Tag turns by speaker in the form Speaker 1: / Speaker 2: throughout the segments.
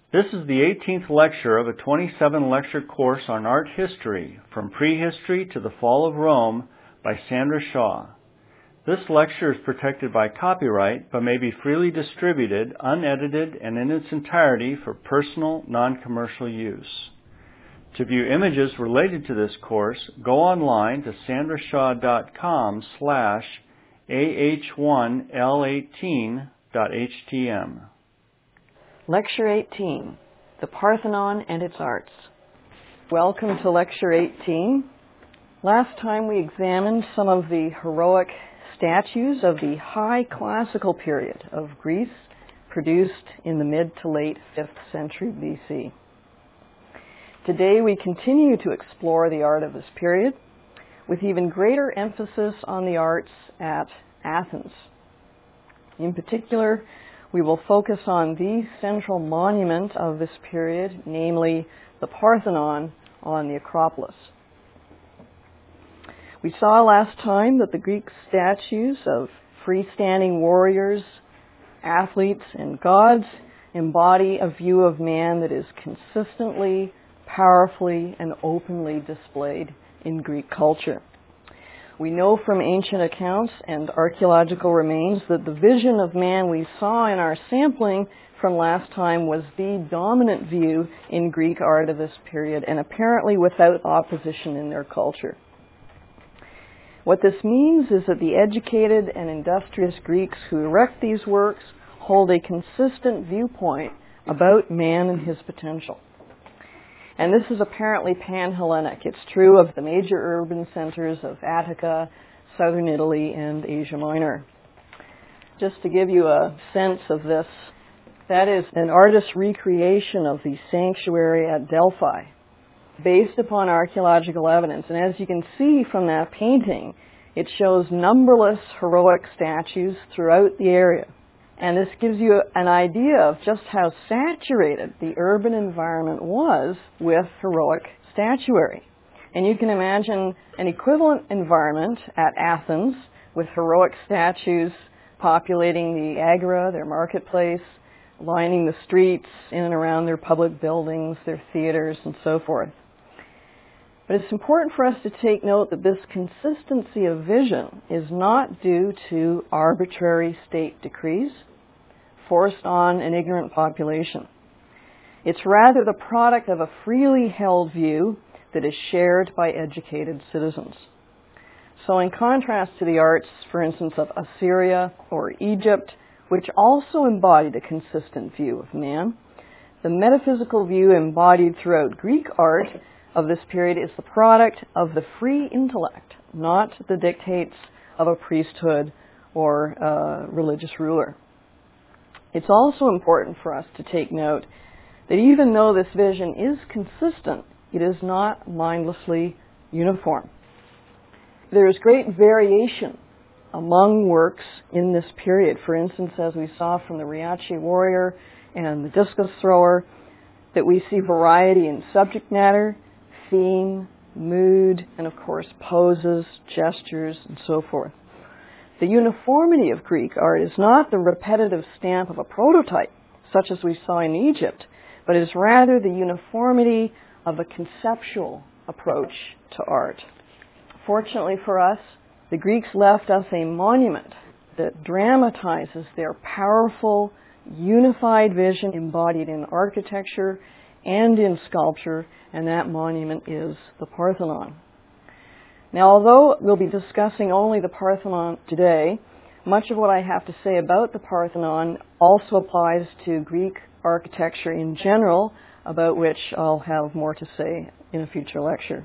Speaker 1: This is the 18th lecture of a 27-lecture course on art history, from prehistory to the fall of Rome, by Sandra Shaw. This lecture is protected by copyright, but may be freely distributed, unedited, and in its entirety for personal, non-commercial use. To view images related to this course, go online to sandrashaw.com/ah1l18.htm.
Speaker 2: Lecture 18, The Parthenon and Its Arts. Welcome to Lecture 18. Last time we examined some of the heroic statues of the high classical period of Greece, produced in the mid to late 5th century BC. Today we continue to explore the art of this period, with even greater emphasis on the arts at Athens. In particular, we will focus on the central monument of this period, namely the Parthenon on the Acropolis. We saw last time that the Greek statues of freestanding warriors, athletes, and gods embody a view of man that is consistently, powerfully, and openly displayed in Greek culture. We know from ancient accounts and archaeological remains that the vision of man we saw in our sampling from last time was the dominant view in Greek art of this period, and apparently without opposition in their culture. What this means is that the educated and industrious Greeks who erect these works hold a consistent viewpoint about man and his potential. And this is apparently pan-Hellenic. It's true of the major urban centers of Attica, southern Italy, and Asia Minor. Just to give you a sense of this, that is an artist's recreation of the sanctuary at Delphi, based upon archaeological evidence. And as you can see from that painting, it shows numberless heroic statues throughout the area. And this gives you an idea of just how saturated the urban environment was with heroic statuary. And you can imagine an equivalent environment at Athens with heroic statues populating the agora, their marketplace, lining the streets in and around their public buildings, their theaters, and so forth. But it's important for us to take note that this consistency of vision is not due to arbitrary state decrees forced on an ignorant population. It's rather the product of a freely held view that is shared by educated citizens. So in contrast to the arts, for instance, of Assyria or Egypt, which also embodied a consistent view of man, the metaphysical view embodied throughout Greek art of this period is the product of the free intellect, not the dictates of a priesthood or a religious ruler. It's also important for us to take note that even though this vision is consistent, it is not mindlessly uniform. There is great variation among works in this period. For instance, as we saw from the Riace warrior and the discus thrower, that we see variety in subject matter, theme, mood, and of course poses, gestures, and so forth. The uniformity of Greek art is not the repetitive stamp of a prototype, such as we saw in Egypt, but is rather the uniformity of a conceptual approach to art. Fortunately for us, the Greeks left us a monument that dramatizes their powerful, unified vision embodied in architecture and in sculpture, and that monument is the Parthenon. Now, although we'll be discussing only the Parthenon today, much of what I have to say about the Parthenon also applies to Greek architecture in general, about which I'll have more to say in a future lecture.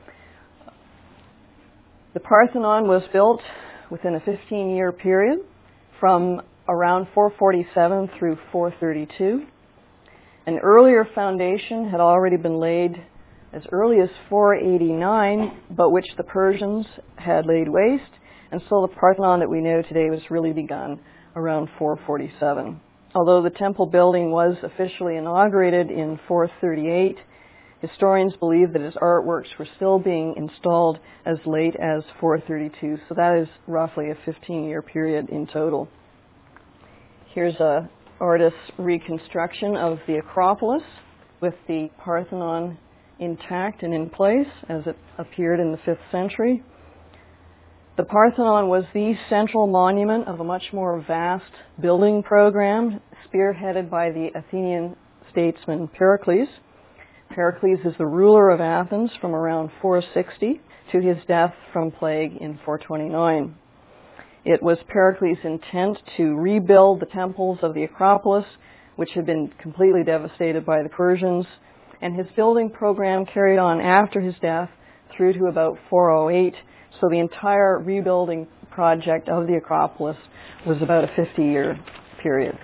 Speaker 2: The Parthenon was built within a 15-year period from around 447 through 432. An earlier foundation had already been laid as early as 489, but which the Persians had laid waste, and so the Parthenon that we know today was really begun around 447. Although the temple building was officially inaugurated in 438, historians believe that his artworks were still being installed as late as 432, so that is roughly a 15-year period in total. Here's a artist's reconstruction of the Acropolis with the Parthenon intact and in place as it appeared in the 5th century. The Parthenon was the central monument of a much more vast building program spearheaded by the Athenian statesman Pericles. Pericles is the ruler of Athens from around 460 to his death from plague in 429. It was Pericles' intent to rebuild the temples of the Acropolis, which had been completely devastated by the Persians, and his building program carried on after his death through to about 408, so the entire rebuilding project of the Acropolis was about a 50-year period.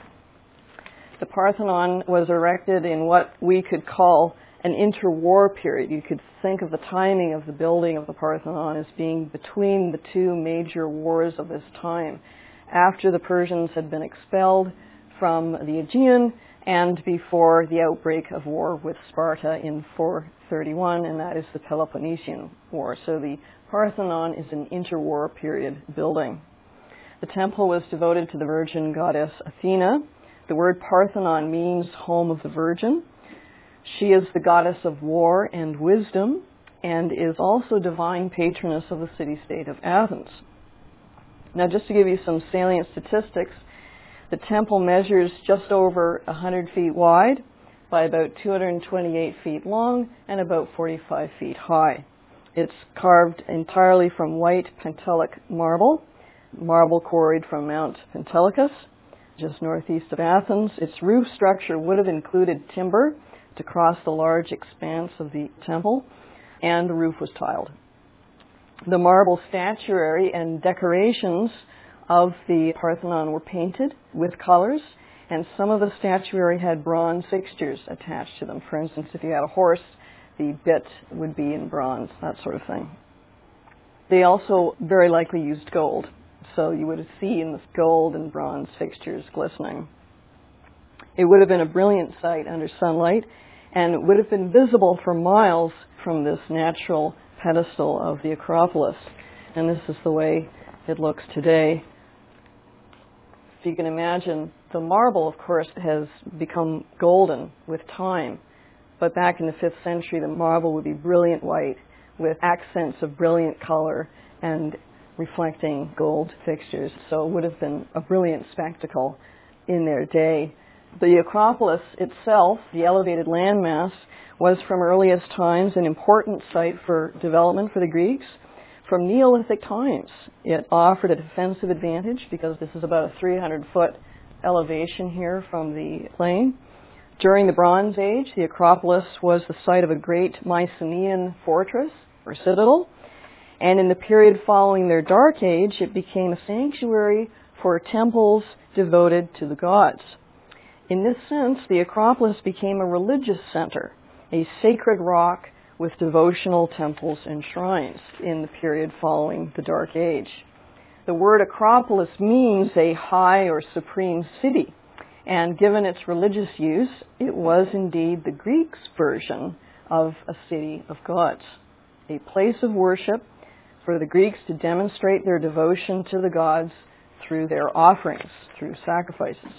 Speaker 2: The Parthenon was erected in what we could call an interwar period. You could think of the timing of the building of the Parthenon as being between the two major wars of this time, after the Persians had been expelled from the Aegean and before the outbreak of war with Sparta in 431, and that is the Peloponnesian War. So the Parthenon is an interwar period building. The temple was devoted to the virgin goddess Athena. The word Parthenon means home of the Virgin. She is the goddess of war and wisdom and is also divine patroness of the city-state of Athens. Now, just to give you some salient statistics, the temple measures just over 100 feet wide by about 228 feet long and about 45 feet high. It's carved entirely from white Pentelic marble quarried from Mount Pentelicus, just northeast of Athens. Its roof structure would have included timber to cross the large expanse of the temple, and the roof was tiled. The marble statuary and decorations of the Parthenon were painted with colors, and some of the statuary had bronze fixtures attached to them. For instance, if you had a horse, the bit would be in bronze, that sort of thing. They also very likely used gold, so you would have seen the gold and bronze fixtures glistening. It would have been a brilliant sight under sunlight, and it would have been visible for miles from this natural pedestal of the Acropolis. And this is the way it looks today. If you can imagine, the marble, of course, has become golden with time. But back in the 5th century, the marble would be brilliant white with accents of brilliant color and reflecting gold fixtures. So it would have been a brilliant spectacle in their day. The Acropolis itself, the elevated landmass, was from earliest times an important site for development for the Greeks. From Neolithic times, it offered a defensive advantage because this is about a 300-foot elevation here from the plain. During the Bronze Age, the Acropolis was the site of a great Mycenaean fortress or citadel, and in the period following their Dark Age, it became a sanctuary for temples devoted to the gods. In this sense, the Acropolis became a religious center, a sacred rock with devotional temples and shrines in the period following the Dark Age. The word Acropolis means a high or supreme city, and given its religious use, it was indeed the Greeks' version of a city of gods, a place of worship for the Greeks to demonstrate their devotion to the gods through their offerings, through sacrifices.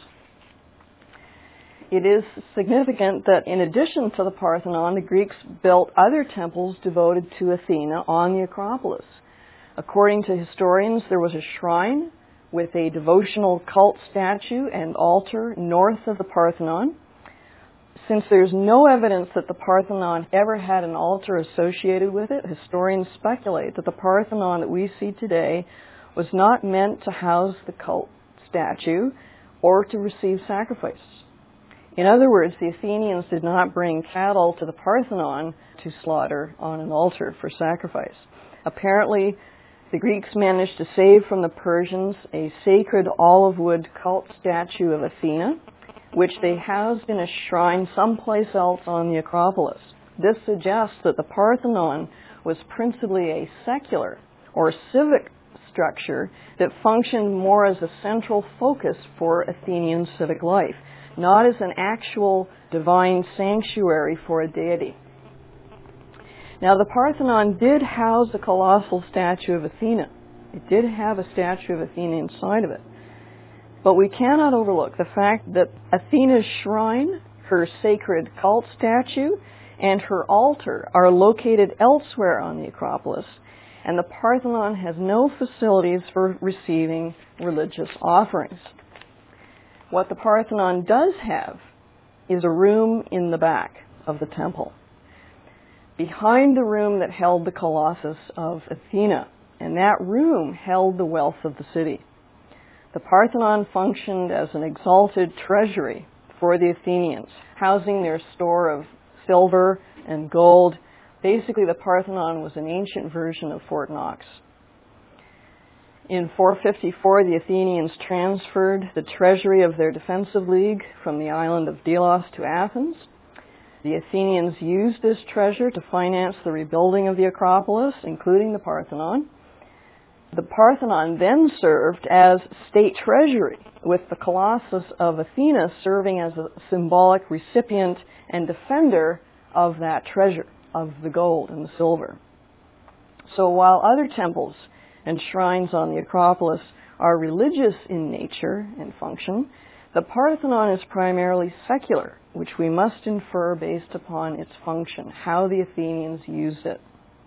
Speaker 2: It is significant that in addition to the Parthenon, the Greeks built other temples devoted to Athena on the Acropolis. According to historians, there was a shrine with a devotional cult statue and altar north of the Parthenon. Since there's no evidence that the Parthenon ever had an altar associated with it, historians speculate that the Parthenon that we see today was not meant to house the cult statue or to receive sacrifices. In other words, the Athenians did not bring cattle to the Parthenon to slaughter on an altar for sacrifice. Apparently, the Greeks managed to save from the Persians a sacred olive wood cult statue of Athena, which they housed in a shrine someplace else on the Acropolis. This suggests that the Parthenon was principally a secular or civic structure that functioned more as a central focus for Athenian civic life, not as an actual divine sanctuary for a deity. Now, the Parthenon did house a colossal statue of Athena. It did have a statue of Athena inside of it. But we cannot overlook the fact that Athena's shrine, her sacred cult statue, and her altar are located elsewhere on the Acropolis, and the Parthenon has no facilities for receiving religious offerings. What the Parthenon does have is a room in the back of the temple, behind the room that held the Colossus of Athena, and that room held the wealth of the city. The Parthenon functioned as an exalted treasury for the Athenians, housing their store of silver and gold. Basically, the Parthenon was an ancient version of Fort Knox. In 454, the Athenians transferred the treasury of their defensive league from the island of Delos to Athens. The Athenians used this treasure to finance the rebuilding of the Acropolis, including the Parthenon. The Parthenon then served as state treasury, with the Colossus of Athena serving as a symbolic recipient and defender of that treasure, of the gold and the silver. So while other temples and shrines on the Acropolis are religious in nature and function, the Parthenon is primarily secular, which we must infer based upon its function, how the Athenians used it.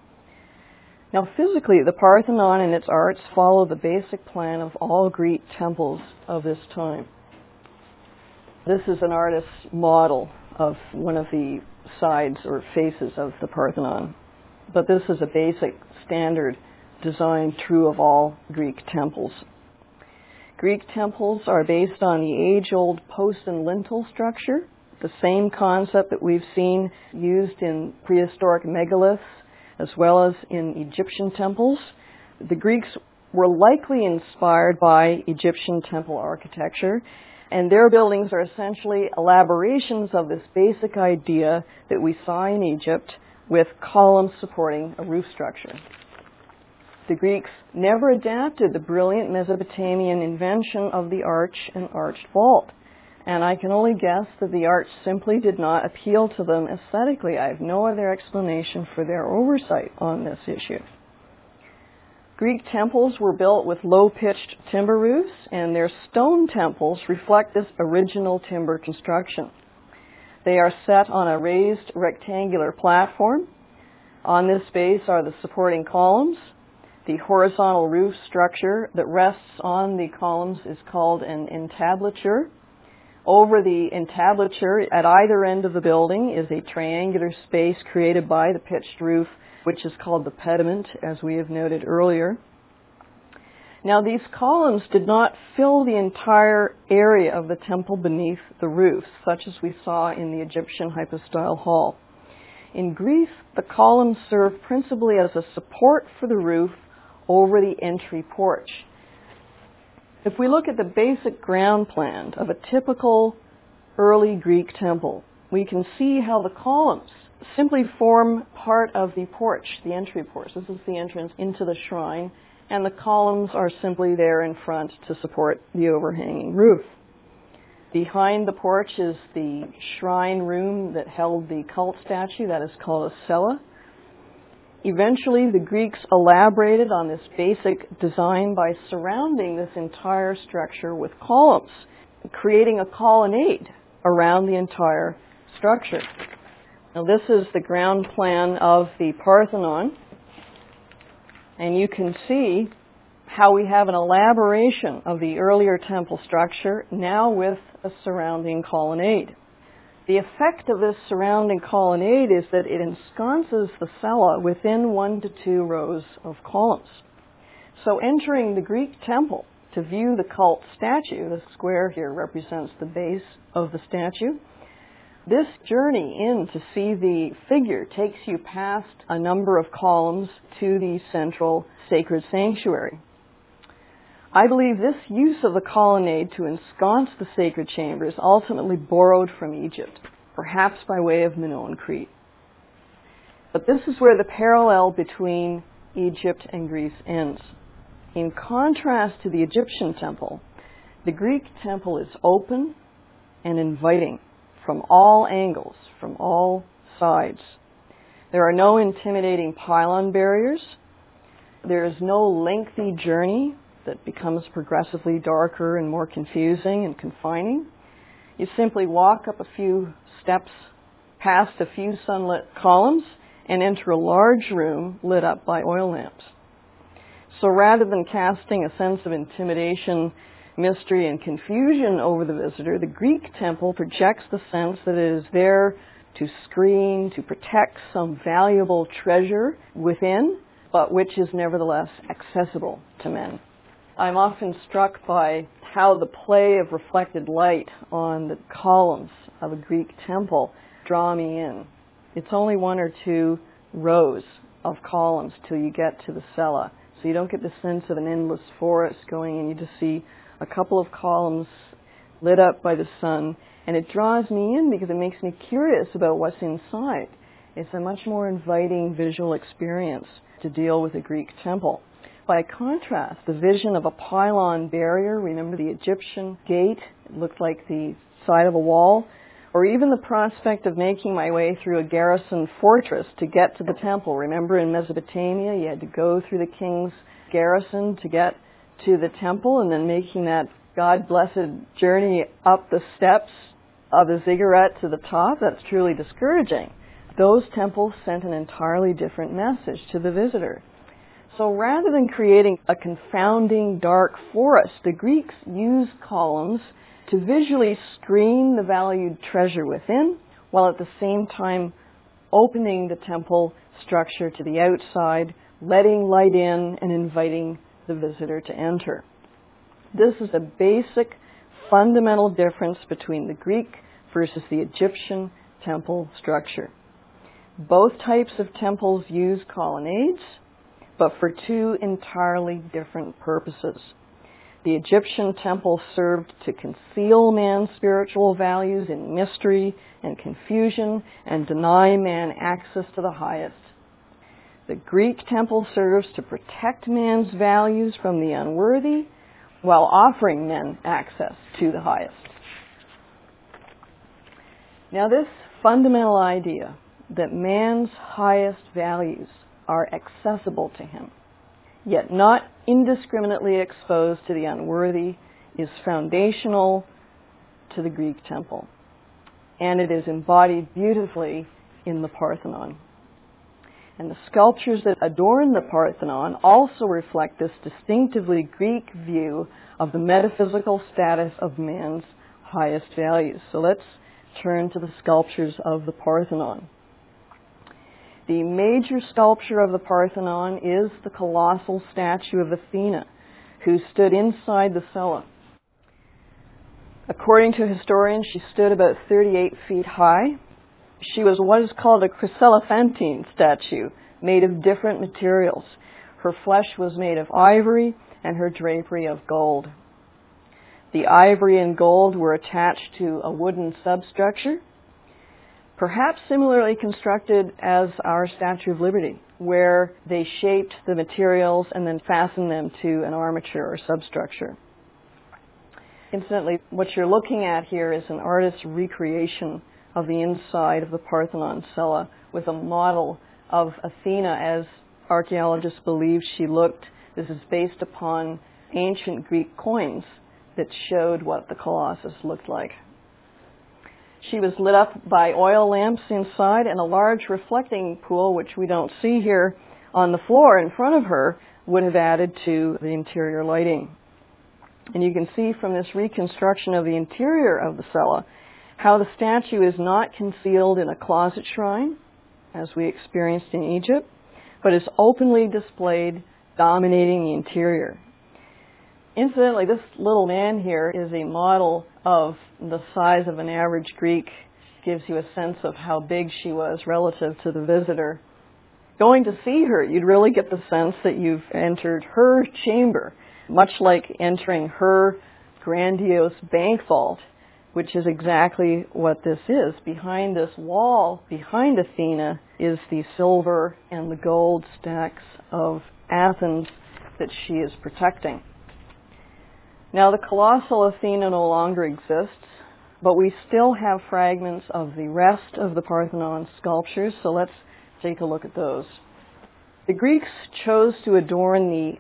Speaker 2: Now, physically, the Parthenon and its arts follow the basic plan of all Greek temples of this time. This is an artist's model of one of the sides or faces of the Parthenon, but this is a basic standard design true of all Greek temples. Greek temples are based on the age-old post and lintel structure, the same concept that we've seen used in prehistoric megaliths as well as in Egyptian temples. The Greeks were likely inspired by Egyptian temple architecture, and their buildings are essentially elaborations of this basic idea that we saw in Egypt, with columns supporting a roof structure. The Greeks never adapted the brilliant Mesopotamian invention of the arch and arched vault, and I can only guess that the arch simply did not appeal to them aesthetically. I have no other explanation for their oversight on this issue. Greek temples were built with low-pitched timber roofs, and their stone temples reflect this original timber construction. They are set on a raised rectangular platform. On this base are the supporting columns. The horizontal roof structure that rests on the columns is called an entablature. Over the entablature, at either end of the building, is a triangular space created by the pitched roof, which is called the pediment, as we have noted earlier. Now, these columns did not fill the entire area of the temple beneath the roof, such as we saw in the Egyptian hypostyle hall. In Greece, the columns served principally as a support for the roof over the entry porch. If we look at the basic ground plan of a typical early Greek temple, we can see how the columns simply form part of the porch, the entry porch. This is the entrance into the shrine, and the columns are simply there in front to support the overhanging roof. Behind the porch is the shrine room that held the cult statue, that is called a cella. Eventually, the Greeks elaborated on this basic design by surrounding this entire structure with columns, creating a colonnade around the entire structure. Now, this is the ground plan of the Parthenon, and you can see how we have an elaboration of the earlier temple structure, now with a surrounding colonnade. The effect of this surrounding colonnade is that it ensconces the cella within 1 to 2 rows of columns. So entering the Greek temple to view the cult statue, the square here represents the base of the statue. This journey in to see the figure takes you past a number of columns to the central sacred sanctuary. I believe this use of the colonnade to ensconce the sacred chamber is ultimately borrowed from Egypt, perhaps by way of Minoan Crete. But this is where the parallel between Egypt and Greece ends. In contrast to the Egyptian temple, the Greek temple is open and inviting from all angles, from all sides. There are no intimidating pylon barriers. There is no lengthy journey that becomes progressively darker and more confusing and confining. You simply walk up a few steps past a few sunlit columns and enter a large room lit up by oil lamps. So rather than casting a sense of intimidation, mystery, and confusion over the visitor, the Greek temple projects the sense that it is there to screen, to protect some valuable treasure within, but which is nevertheless accessible to men. I'm often struck by how the play of reflected light on the columns of a Greek temple draw me in. It's only one or two rows of columns till you get to the cella. So you don't get the sense of an endless forest going in. You just see a couple of columns lit up by the sun. And it draws me in because it makes me curious about what's inside. It's a much more inviting visual experience to deal with a Greek temple. By contrast, the vision of a pylon barrier, remember the Egyptian gate, it looked like the side of a wall, or even the prospect of making my way through a garrison fortress to get to the temple. Remember in Mesopotamia, you had to go through the king's garrison to get to the temple, and then making that God-blessed journey up the steps of the ziggurat to the top. That's truly discouraging. Those temples sent an entirely different message to the visitor. So rather than creating a confounding dark forest, the Greeks used columns to visually screen the valued treasure within, while at the same time opening the temple structure to the outside, letting light in and inviting the visitor to enter. This is a basic, fundamental difference between the Greek versus the Egyptian temple structure. Both types of temples use colonnades, but for two entirely different purposes. The Egyptian temple served to conceal man's spiritual values in mystery and confusion and deny man access to the highest. The Greek temple serves to protect man's values from the unworthy while offering men access to the highest. Now, this fundamental idea that man's highest values are accessible to him, yet not indiscriminately exposed to the unworthy, is foundational to the Greek temple. And it is embodied beautifully in the Parthenon. And the sculptures that adorn the Parthenon also reflect this distinctively Greek view of the metaphysical status of man's highest values. So let's turn to the sculptures of the Parthenon. The major sculpture of the Parthenon is the colossal statue of Athena, who stood inside the cella. According to historians, she stood about 38 feet high. She was what is called a chryselephantine statue, made of different materials. Her flesh was made of ivory and her drapery of gold. The ivory and gold were attached to a wooden substructure, perhaps similarly constructed as our Statue of Liberty, where they shaped the materials and then fastened them to an armature or substructure. Incidentally, what you're looking at here is an artist's recreation of the inside of the Parthenon cella with a model of Athena as archaeologists believe she looked. This is based upon ancient Greek coins that showed what the Colossus looked like. She was lit up by oil lamps inside, and a large reflecting pool, which we don't see here on the floor in front of her, would have added to the interior lighting. And you can see from this reconstruction of the interior of the cella how the statue is not concealed in a closet shrine, as we experienced in Egypt, but is openly displayed, dominating the interior. Incidentally, this little man here is a model of the size of an average Greek. Gives you a sense of how big she was relative to the visitor. Going to see her, you'd really get the sense that you've entered her chamber, much like entering her grandiose bank vault, which is exactly what this is. Behind this wall, behind Athena, is the silver and the gold stacks of Athens that she is protecting. Now, the colossal Athena no longer exists, but we still have fragments of the rest of the Parthenon sculptures, so let's take a look at those. The Greeks chose to adorn the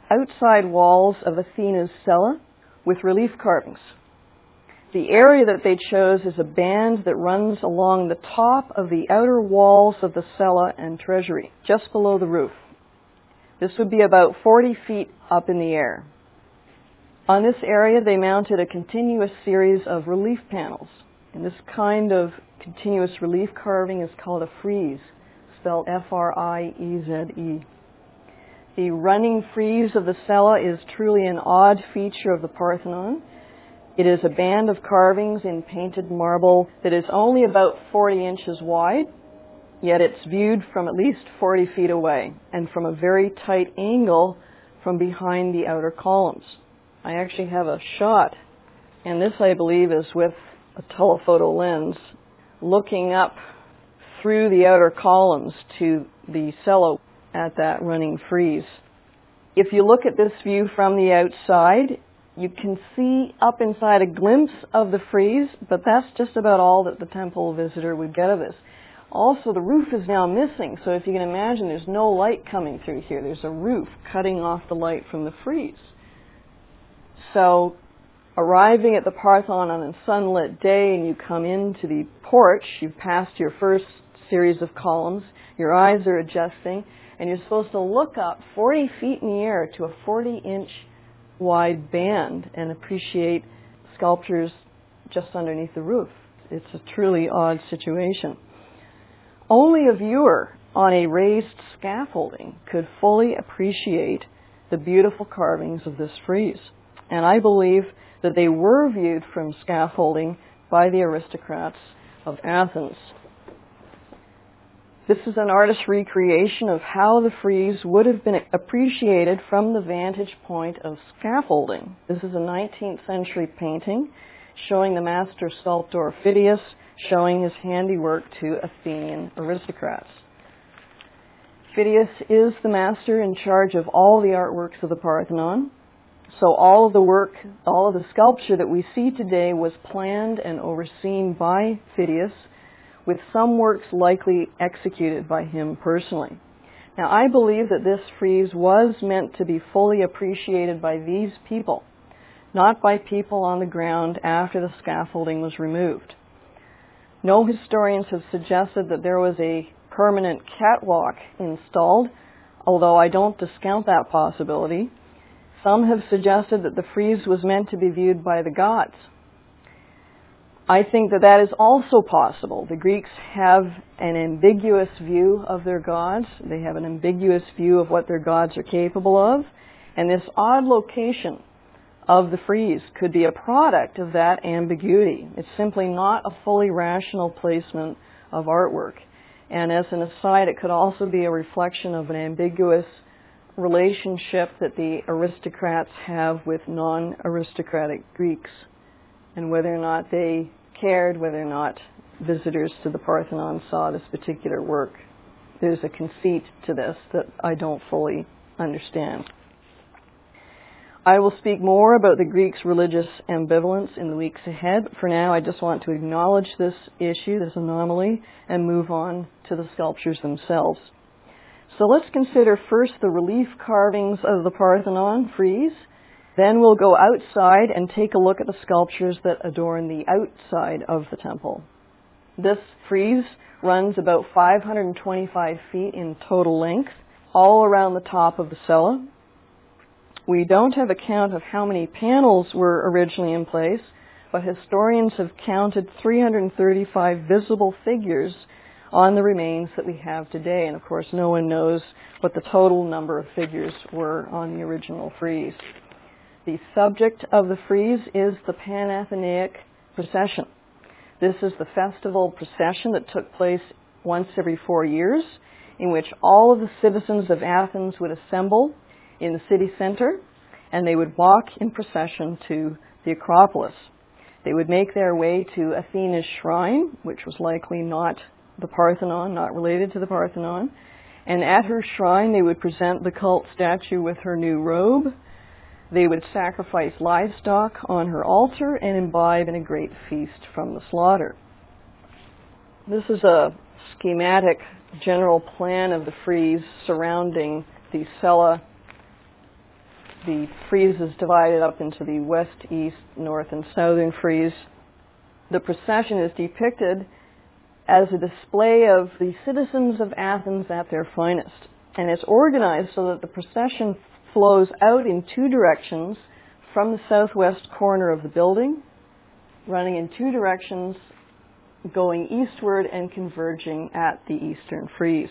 Speaker 2: outside walls of Athena's cella with relief carvings. The area that they chose is a band that runs along the top of the outer walls of the cella and treasury, just below the roof. This would be about 40 feet up in the air. On this area, they mounted a continuous series of relief panels. And this kind of continuous relief carving is called a frieze, spelled F-R-I-E-Z-E. The running frieze of the cella is truly an odd feature of the Parthenon. It is a band of carvings in painted marble that is only about 40 inches wide, yet it's viewed from at least 40 feet away and from a very tight angle from behind the outer columns. I actually have a shot, and this, I believe, is with a telephoto lens looking up through the outer columns to the cella at that running frieze. If you look at this view from the outside, you can see up inside a glimpse of the frieze, but that's just about all that the temple visitor would get of this. Also, the roof is now missing, so if you can imagine, there's no light coming through here. There's a roof cutting off the light from the frieze. So, arriving at the Parthenon on a sunlit day and you come into the porch, you've passed your first series of columns, your eyes are adjusting, and you're supposed to look up 40 feet in the air to a 40-inch wide band and appreciate sculptures just underneath the roof. It's a truly odd situation. Only a viewer on a raised scaffolding could fully appreciate the beautiful carvings of this frieze. And I believe that they were viewed from scaffolding by the aristocrats of Athens. This is an artist's recreation of how the frieze would have been appreciated from the vantage point of scaffolding. This is a 19th century painting showing the master sculptor Phidias showing his handiwork to Athenian aristocrats. Phidias is the master in charge of all the artworks of the Parthenon. So all of the work, all of the sculpture that we see today was planned and overseen by Phidias, with some works likely executed by him personally. Now, I believe that this frieze was meant to be fully appreciated by these people, not by people on the ground after the scaffolding was removed. No historians have suggested that there was a permanent catwalk installed, although I don't discount that possibility. Some have suggested that the frieze was meant to be viewed by the gods. I think that that is also possible. The Greeks have an ambiguous view of their gods. They have an ambiguous view of what their gods are capable of. And this odd location of the frieze could be a product of that ambiguity. It's simply not a fully rational placement of artwork. And as an aside, it could also be a reflection of an ambiguous relationship that the aristocrats have with non-aristocratic Greeks, and whether or not they cared, whether or not visitors to the Parthenon saw this particular work. There's a conceit to this that I don't fully understand. I will speak more about the Greeks' religious ambivalence in the weeks ahead. For now, I just want to acknowledge this issue, this anomaly, and move on to the sculptures themselves. So let's consider first the relief carvings of the Parthenon frieze. Then we'll go outside and take a look at the sculptures that adorn the outside of the temple. This frieze runs about 525 feet in total length, all around the top of the cella. We don't have a count of how many panels were originally in place, but historians have counted 335 visible figures on the remains that we have today. And of course, no one knows what the total number of figures were on the original frieze. The subject of the frieze is the Panathenaic procession. This is the festival procession that took place once every 4 years, in which all of the citizens of Athens would assemble in the city center, and they would walk in procession to the Acropolis. They would make their way to Athena's shrine, which was likely not the Parthenon, not related to the Parthenon, and at her shrine they would present the cult statue with her new robe. They would sacrifice livestock on her altar and imbibe in a great feast from the slaughter. This is a schematic general plan of the frieze surrounding the cella The frieze is divided up into the west, east, north, and southern frieze. The procession is depicted as a display of the citizens of Athens at their finest. And it's organized so that the procession flows out in two directions from the southwest corner of the building, running in two directions, going eastward and converging at the eastern frieze.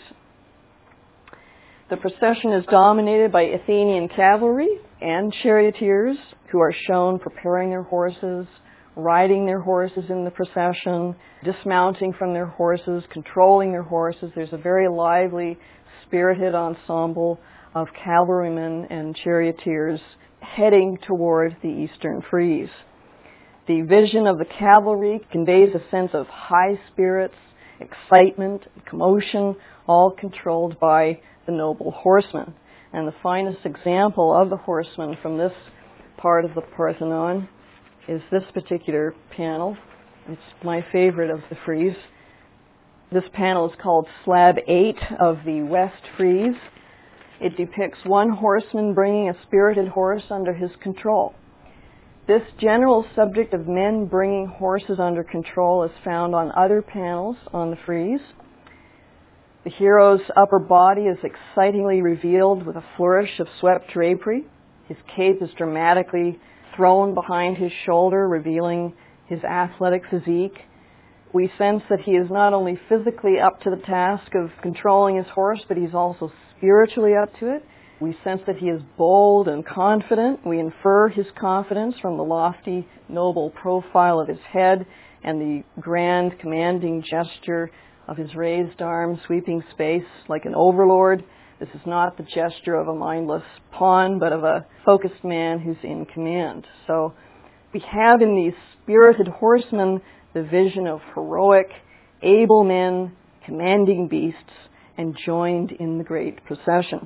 Speaker 2: The procession is dominated by Athenian cavalry and charioteers who are shown preparing their horses, riding their horses in the procession, dismounting from their horses, controlling their horses. There's a very lively, spirited ensemble of cavalrymen and charioteers heading toward the eastern frieze. The vision of the cavalry conveys a sense of high spirits, excitement, commotion, all controlled by the noble horsemen. And the finest example of the horsemen from this part of the Parthenon is this particular panel. It's my favorite of the frieze. This panel is called Slab 8 of the West Frieze. It depicts one horseman bringing a spirited horse under his control. This general subject of men bringing horses under control is found on other panels on the frieze. The hero's upper body is excitingly revealed with a flourish of swept drapery. His cape is dramatically thrown behind his shoulder, revealing his athletic physique. We sense that he is not only physically up to the task of controlling his horse, but he's also spiritually up to it. We sense that he is bold and confident. We infer his confidence from the lofty, noble profile of his head and the grand, commanding gesture of his raised arm sweeping space like an overlord. This is not the gesture of a mindless pawn, but of a focused man who's in command. So we have in these spirited horsemen the vision of heroic, able men, commanding beasts, and joined in the great procession.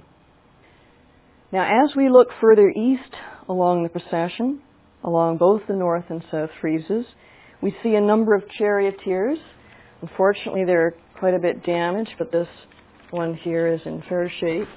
Speaker 2: Now, as we look further east along the procession, along both the north and south friezes, we see a number of charioteers. Unfortunately, they're quite a bit damaged, but this one here is in fair shape.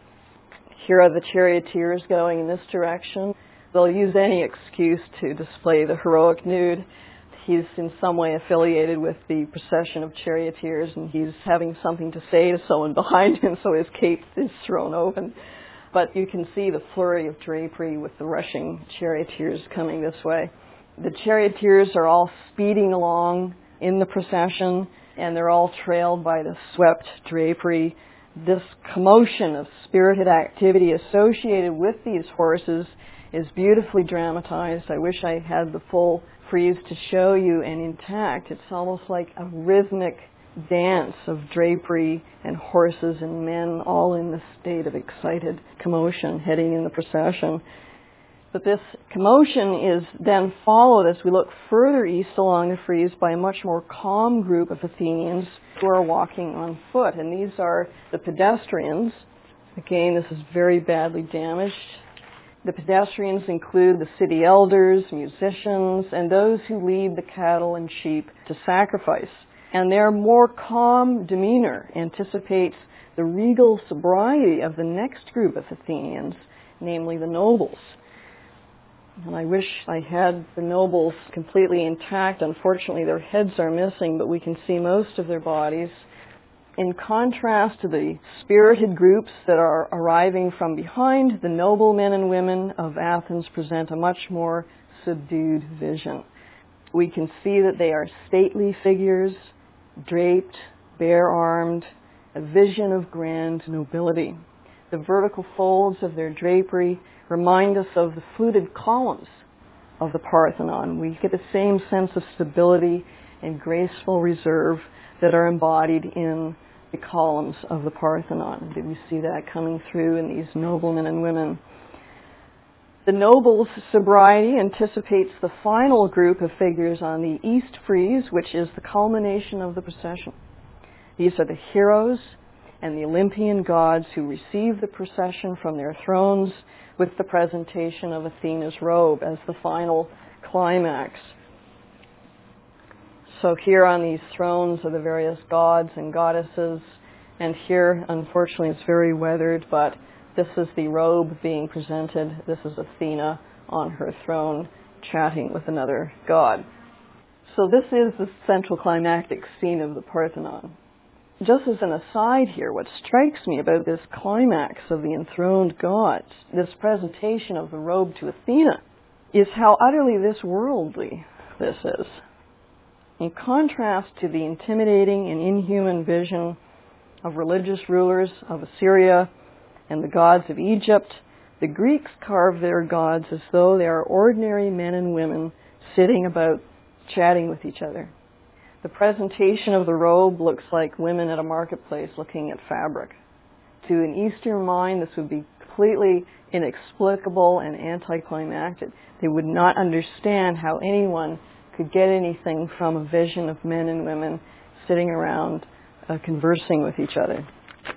Speaker 2: Here are the charioteers going in this direction. They'll use any excuse to display the heroic nude. He's in some way affiliated with the procession of charioteers, and he's having something to say to someone behind him, so his cape is thrown open. But you can see the flurry of drapery with the rushing charioteers coming this way. The charioteers are all speeding along in the procession, and they're all trailed by the swept drapery. This commotion of spirited activity associated with these horses is beautifully dramatized. I wish I had the full frieze to show you and intact. It's almost like a rhythmic dance of drapery and horses and men all in this state of excited commotion heading in the procession. But this commotion is then followed as we look further east along the frieze by a much more calm group of Athenians who are walking on foot. And these are the pedestrians. Again, this is very badly damaged. The pedestrians include the city elders, musicians, and those who lead the cattle and sheep to sacrifice. And their more calm demeanor anticipates the regal sobriety of the next group of Athenians, namely the nobles. And I wish I had the nobles completely intact. Unfortunately, their heads are missing, but we can see most of their bodies. In contrast to the spirited groups that are arriving from behind, the noble men and women of Athens present a much more subdued vision. We can see that they are stately figures, draped, bare-armed, a vision of grand nobility. The vertical folds of their drapery remind us of the fluted columns of the Parthenon. We get the same sense of stability and graceful reserve that are embodied in the columns of the Parthenon. We see that coming through in these noblemen and women. The nobles' sobriety anticipates the final group of figures on the east frieze, which is the culmination of the procession. These are the heroes and the Olympian gods who receive the procession from their thrones with the presentation of Athena's robe as the final climax. So here on these thrones are the various gods and goddesses, and here, unfortunately, it's very weathered, but This is the robe being presented. This is Athena on her throne chatting with another god. So this is the central climactic scene of the Parthenon. Just as an aside here, what strikes me about this climax of the enthroned gods, this presentation of the robe to Athena, is how utterly this worldly this is. In contrast to the intimidating and inhuman vision of religious rulers of Assyria and the gods of Egypt, the Greeks carve their gods as though they are ordinary men and women sitting about chatting with each other. The presentation of the robe looks like women at a marketplace looking at fabric. To an Eastern mind, this would be completely inexplicable and anticlimactic. They would not understand how anyone could get anything from a vision of men and women sitting around conversing with each other.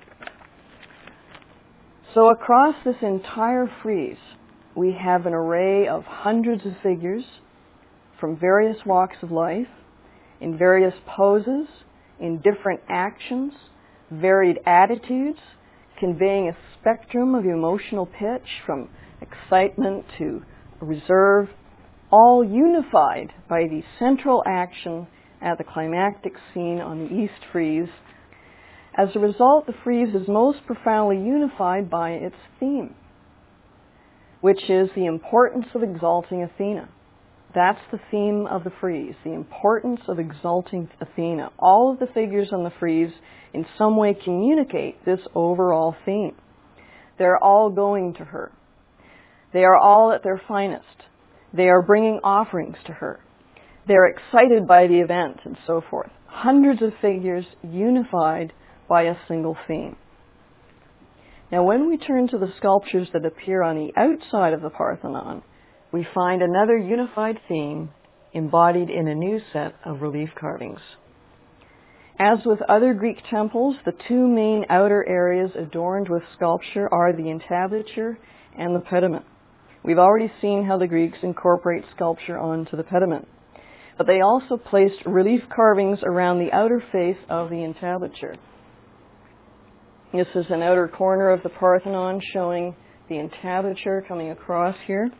Speaker 2: So across this entire frieze, we have an array of hundreds of figures from various walks of life, in various poses, in different actions, varied attitudes, conveying a spectrum of emotional pitch from excitement to reserve, all unified by the central action at the climactic scene on the east frieze. As a result, the frieze is most profoundly unified by its theme, which is the importance of exalting Athena. That's the theme of the frieze, the importance of exalting Athena. All of the figures on the frieze in some way communicate this overall theme. They're all going to her. They are all at their finest. They are bringing offerings to her. They're excited by the event and so forth. Hundreds of figures unified by a single theme. Now, when we turn to the sculptures that appear on the outside of the Parthenon, we find another unified theme embodied in a new set of relief carvings. As with other Greek temples, the two main outer areas adorned with sculpture are the entablature and the pediment. We've already seen how the Greeks incorporate sculpture onto the pediment, but they also placed relief carvings around the outer face of the entablature. This is an outer corner of the Parthenon showing the entablature coming across here.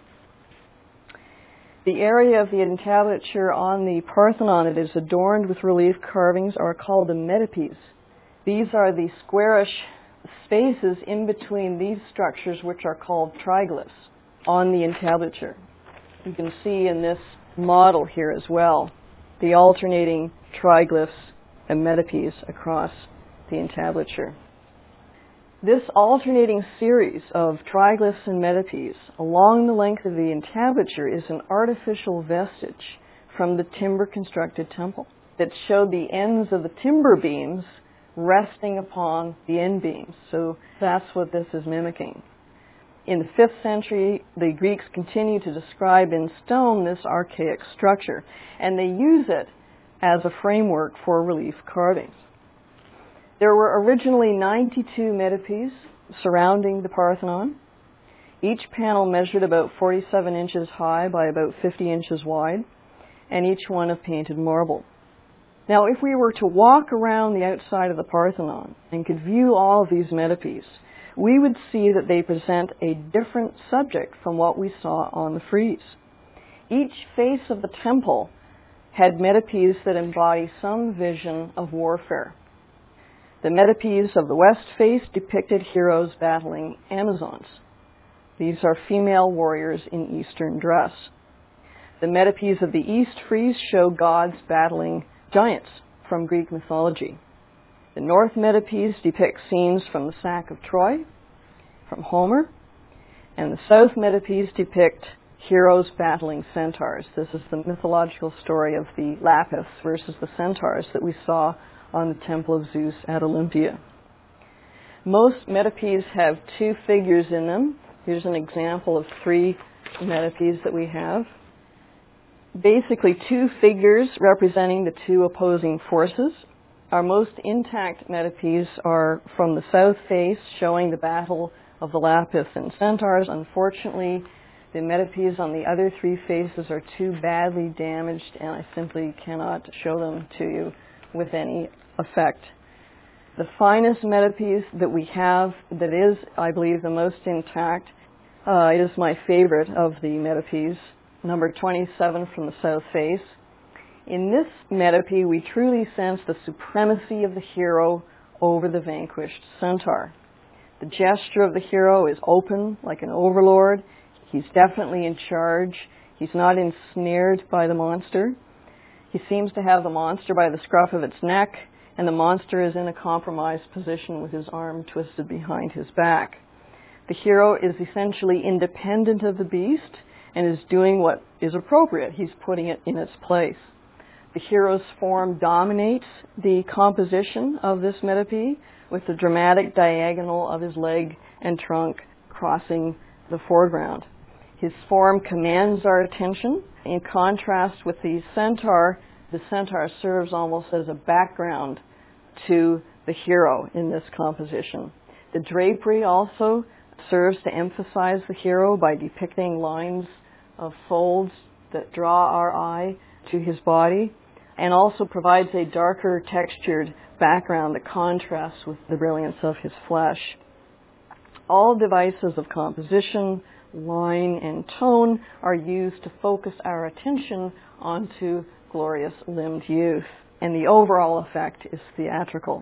Speaker 2: The area of the entablature on the Parthenon that is adorned with relief carvings are called the metopes. These are the squarish spaces in between these structures, which are called triglyphs, on the entablature. You can see in this model here as well the alternating triglyphs and metopes across the entablature. This alternating series of triglyphs and metopes along the length of the entablature is an artificial vestige from the timber-constructed temple that showed the ends of the timber beams resting upon the end beams. So that's what this is mimicking. In the 5th century, the Greeks continued to describe in stone this archaic structure, and they use it as a framework for relief carvings. There were originally 92 metopes surrounding the Parthenon. Each panel measured about 47 inches high by about 50 inches wide, and each one of painted marble. Now, if we were to walk around the outside of the Parthenon and could view all of these metopes, we would see that they present a different subject from what we saw on the frieze. Each face of the temple had metopes that embody some vision of warfare. The metopes of the west face depicted heroes battling Amazons. These are female warriors in Eastern dress. The metopes of the east frieze show gods battling giants from Greek mythology. The north metopes depict scenes from the sack of Troy, from Homer, and the south metopes depict heroes battling centaurs. This is the mythological story of the Lapiths versus the centaurs that we saw on the Temple of Zeus at Olympia. Most metopes have two figures in them. Here's an example of 3 metopes that we have. Basically 2 figures representing the 2 opposing forces. Our most intact metopes are from the south face, showing the battle of the Lapiths and centaurs. Unfortunately, the metopes on the other 3 faces are too badly damaged, and I simply cannot show them to you with any effect. The finest metapiece that we have, that is, I believe, the most intact, it is my favorite of the metapies, number 27 from the south face. In this metape, we truly sense the supremacy of the hero over the vanquished centaur. The gesture of the hero is open, like an overlord. He's definitely in charge. He's not ensnared by the monster. He seems to have the monster by the scruff of its neck, and the monster is in a compromised position with his arm twisted behind his back. The hero is essentially independent of the beast and is doing what is appropriate. He's putting it in its place. The hero's form dominates the composition of this metape, with the dramatic diagonal of his leg and trunk crossing the foreground. His form commands our attention. In contrast with the centaur serves almost as a background to the hero in this composition. The drapery also serves to emphasize the hero by depicting lines of folds that draw our eye to his body, and also provides a darker textured background that contrasts with the brilliance of his flesh. All devices of composition, line, and tone are used to focus our attention onto glorious limbed youth, and the overall effect is theatrical.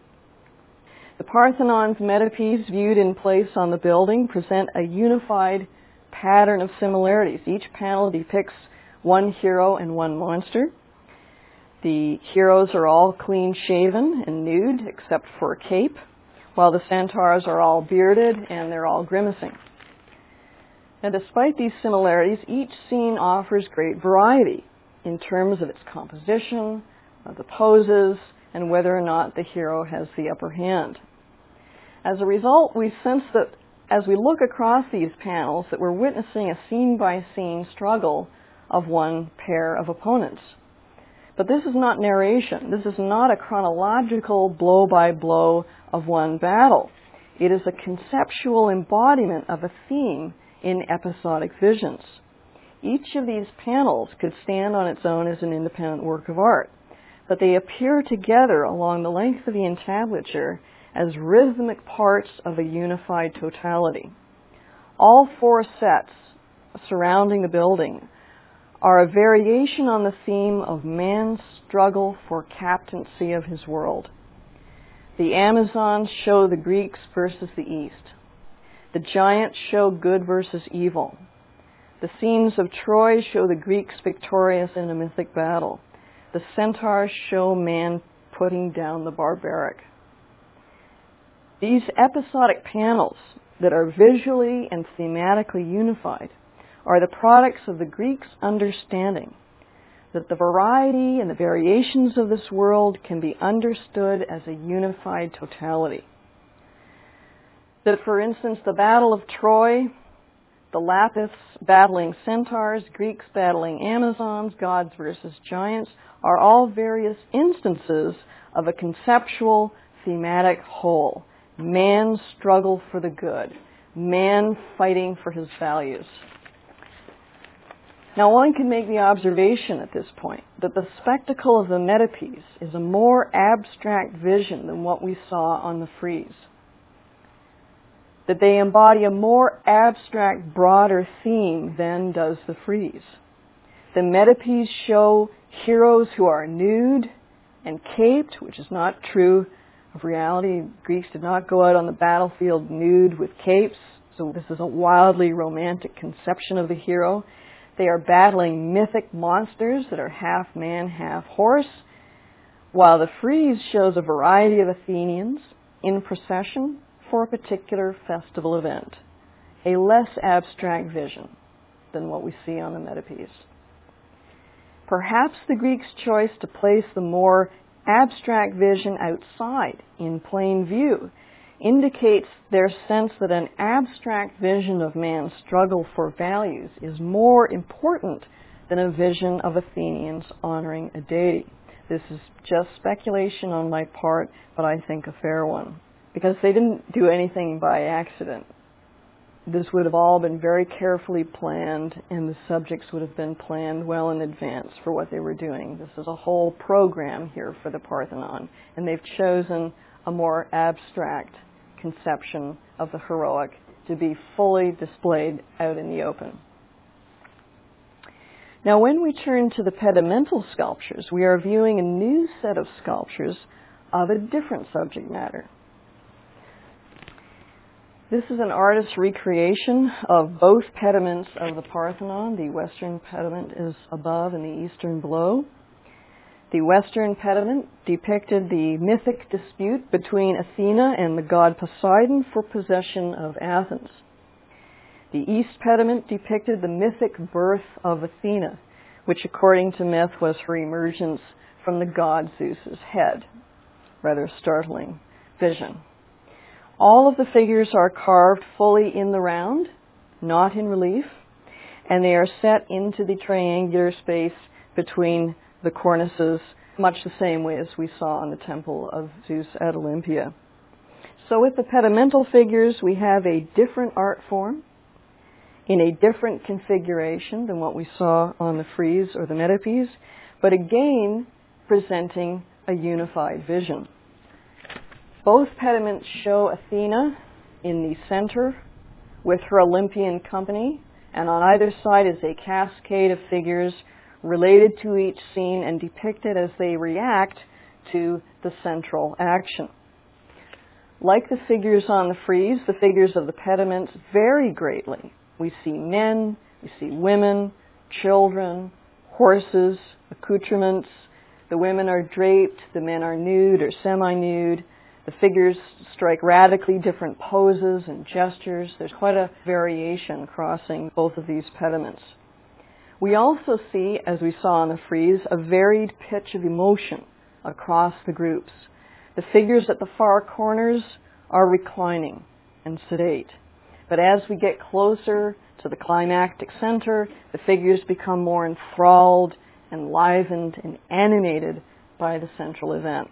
Speaker 2: The Parthenon's metapes viewed in place on the building present a unified pattern of similarities. Each panel depicts one hero and one monster. The heroes are all clean-shaven and nude, except for a cape, while the centaurs are all bearded and they're all grimacing. Now, despite these similarities, each scene offers great variety in terms of its composition, of the poses, and whether or not the hero has the upper hand. As a result, we sense that as we look across these panels, that we're witnessing a scene-by-scene struggle of one pair of opponents. But this is not narration. This is not a chronological blow-by-blow of one battle. It is a conceptual embodiment of a theme in episodic visions. Each of these panels could stand on its own as an independent work of art, but they appear together along the length of the entablature as rhythmic parts of a unified totality. All four sets surrounding the building are a variation on the theme of man's struggle for captaincy of his world. The Amazons show the Greeks versus the East. The giants show good versus evil. The scenes of Troy show the Greeks victorious in a mythic battle. The centaurs show man putting down the barbaric. These episodic panels that are visually and thematically unified are the products of the Greeks' understanding that the variety and the variations of this world can be understood as a unified totality. That, for instance, the Battle of Troy, the Lapiths battling centaurs, Greeks battling Amazons, gods versus giants, are all various instances of a conceptual, thematic whole. Man's struggle for the good. Man fighting for his values. Now, one can make the observation at this point that the spectacle of the metapiece is a more abstract vision than what we saw on the frieze. That they embody a more abstract, broader theme than does the frieze. The metapiece show heroes who are nude and caped, which is not true of reality. Greeks did not go out on the battlefield nude with capes, so this is a wildly romantic conception of the hero. They are battling mythic monsters that are half man, half horse, while the frieze shows a variety of Athenians in procession for a particular festival event, a less abstract vision than what we see on the metapiece. Perhaps the Greeks' choice to place the more abstract vision outside, in plain view, indicates their sense that an abstract vision of man's struggle for values is more important than a vision of Athenians honoring a deity. This is just speculation on my part, but I think a fair one, because they didn't do anything by accident. This would have all been very carefully planned, and the subjects would have been planned well in advance for what they were doing. This is a whole program here for the Parthenon, and they've chosen a more abstract conception of the heroic to be fully displayed out in the open. Now, when we turn to the pedimental sculptures, we are viewing a new set of sculptures of a different subject matter. This is an artist's recreation of both pediments of the Parthenon. The western pediment is above and the eastern below. The western pediment depicted the mythic dispute between Athena and the god Poseidon for possession of Athens. The east pediment depicted the mythic birth of Athena, which according to myth was her emergence from the god Zeus's head. Rather startling vision. All of the figures are carved fully in the round, not in relief, and they are set into the triangular space between the cornices, much the same way as we saw in the temple of Zeus at Olympia. So with the pedimental figures, we have a different art form, in a different configuration than what we saw on the frieze or the metopes, but again presenting a unified vision. Both pediments show Athena in the center with her Olympian company, and on either side is a cascade of figures related to each scene and depicted as they react to the central action. Like the figures on the frieze, the figures of the pediments vary greatly. We see men, we see women, children, horses, accoutrements. The women are draped, the men are nude or semi-nude. The figures strike radically different poses and gestures. There's quite a variation crossing both of these pediments. We also see, as we saw on the frieze, a varied pitch of emotion across the groups. The figures at the far corners are reclining and sedate. But as we get closer to the climactic center, the figures become more enthralled, enlivened, and animated by the central event.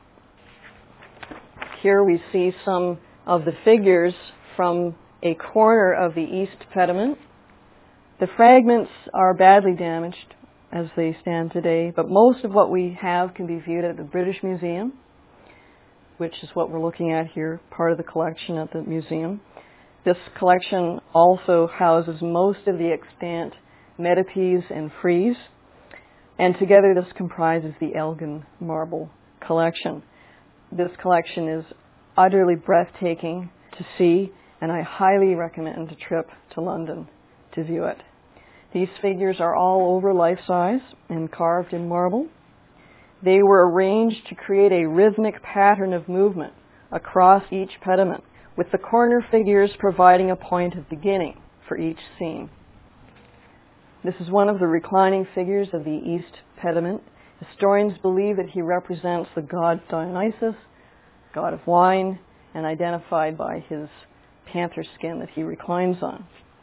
Speaker 2: Here we see some of the figures from a corner of the east pediment. The fragments are badly damaged as they stand today, but most of what we have can be viewed at the British Museum, which is what we're looking at here, part of the collection at the museum. This collection also houses most of the extant metopes and frieze, and together this comprises the Elgin Marble Collection. This collection is utterly breathtaking to see, and I highly recommend a trip to London to view it. These figures are all over life size and carved in marble. They were arranged to create a rhythmic pattern of movement across each pediment, with the corner figures providing a point of beginning for each scene. This is one of the reclining figures of the east pediment. Historians believe that he represents the god Dionysus, god of wine, and identified by his panther skin that he reclines on.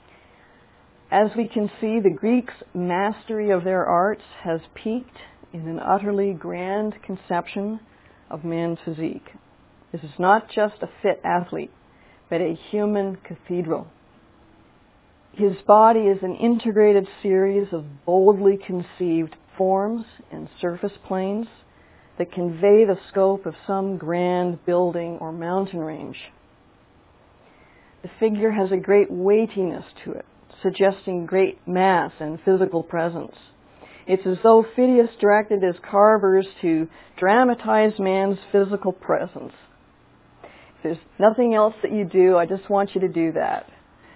Speaker 2: As we can see, the Greeks' mastery of their arts has peaked in an utterly grand conception of man's physique. This is not just a fit athlete, but a human cathedral. His body is an integrated series of boldly conceived forms and surface planes that convey the scope of some grand building or mountain range. The figure has a great weightiness to it, suggesting great mass and physical presence. It's as though Phidias directed his carvers to dramatize man's physical presence. If there's nothing else that you do, I just want you to do that.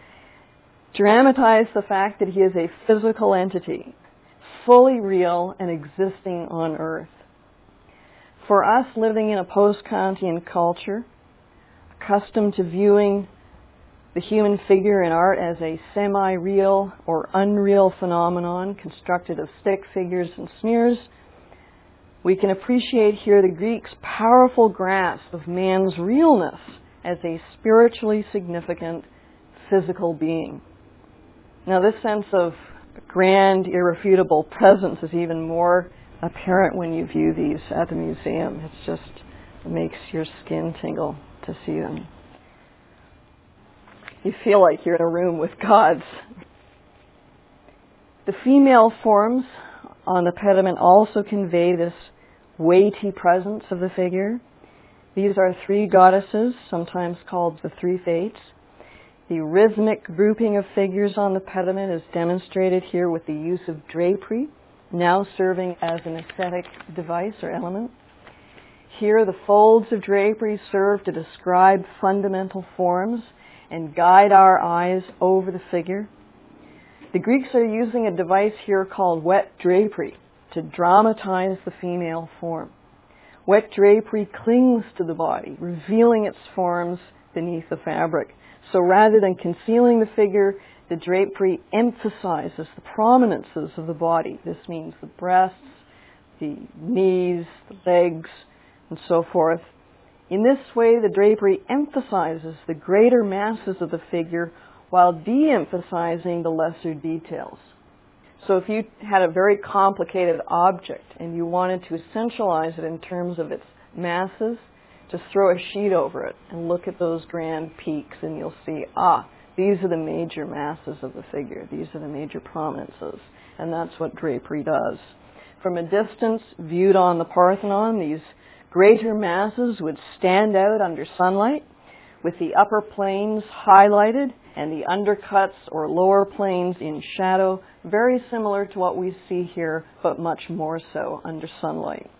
Speaker 2: Dramatize the fact that he is a physical entity, fully real and existing on earth. For us living in a post-Kantian culture, accustomed to viewing the human figure in art as a semi-real or unreal phenomenon constructed of stick figures and smears, we can appreciate here the Greeks' powerful grasp of man's realness as a spiritually significant physical being. Now, this sense of grand, irrefutable presence is even more apparent when you view these at the museum. It makes your skin tingle to see them. You feel like you're in a room with gods. The female forms on the pediment also convey this weighty presence of the figure. These are three goddesses, sometimes called the three fates. The rhythmic grouping of figures on the pediment is demonstrated here with the use of drapery, now serving as an aesthetic device or element. Here, the folds of drapery serve to describe fundamental forms and guide our eyes over the figure. The Greeks are using a device here called wet drapery to dramatize the female form. Wet drapery clings to the body, revealing its forms beneath the fabric. So rather than concealing the figure, the drapery emphasizes the prominences of the body. This means the breasts, the knees, the legs, and so forth. In this way, the drapery emphasizes the greater masses of the figure while de-emphasizing the lesser details. So if you had a very complicated object and you wanted to essentialize it in terms of its masses, just throw a sheet over it and look at those grand peaks and you'll see, these are the major masses of the figure. These are the major prominences. And that's what drapery does. From a distance, viewed on the Parthenon, these greater masses would stand out under sunlight, with the upper planes highlighted and the undercuts or lower planes in shadow, very similar to what we see here, but much more so under sunlight.